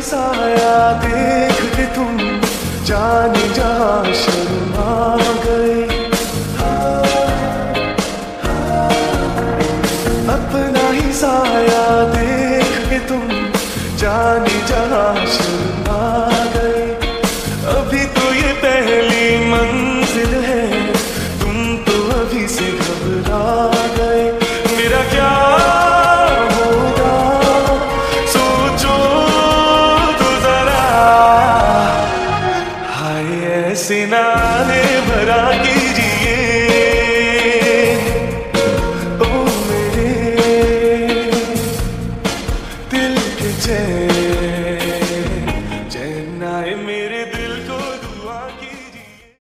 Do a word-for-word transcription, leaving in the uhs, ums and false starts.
साया देख के तुम जाने जहां शर्मा गए। अपना ही साया देख के तुम जाने जहां शर्मा गए। अभी तो ये पहली मंजिल है, तुम तो अभी से घबरा